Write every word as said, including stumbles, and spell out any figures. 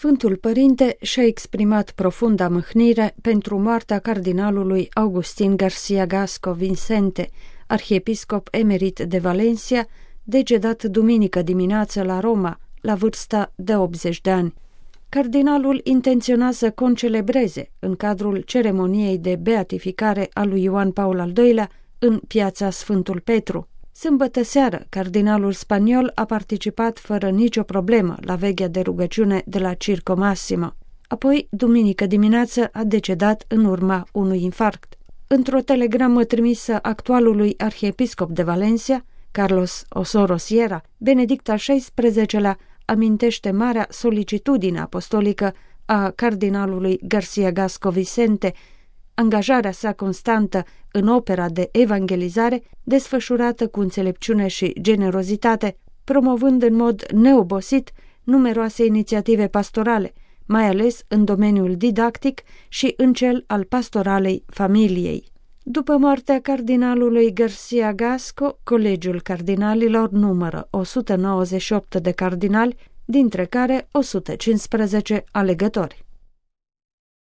Sfântul Părinte și-a exprimat profunda mâhnire pentru moartea cardinalului Augustin Garcia Gasco Vicente, arhiepiscop emerit de Valencia, decedat duminică dimineață la Roma, la vârsta de optzeci de ani. Cardinalul intenționa să concelebreze, în cadrul ceremoniei de beatificare a lui Ioan Paul al doilea, în piața Sfântul Petru. Sâmbătă seară, cardinalul spaniol a participat fără nicio problemă la veghea de rugăciune de la Circo Massimo. Apoi, duminică dimineață, a decedat în urma unui infarct. Într-o telegramă trimisă actualului arhiepiscop de Valencia, Carlos Osoro Sierra, Benedict al șaisprezecelea amintește marea solicitudine apostolică a cardinalului Garcia Gasco Vicente, angajarea sa constantă în opera de evangelizare, desfășurată cu înțelepciune și generozitate, promovând în mod neobosit numeroase inițiative pastorale, mai ales în domeniul didactic și în cel al pastoralei familiei. După moartea cardinalului Garcia Gasco, Colegiul Cardinalilor numără o sută nouăzeci și opt de cardinali, dintre care o sută cincisprezece alegători.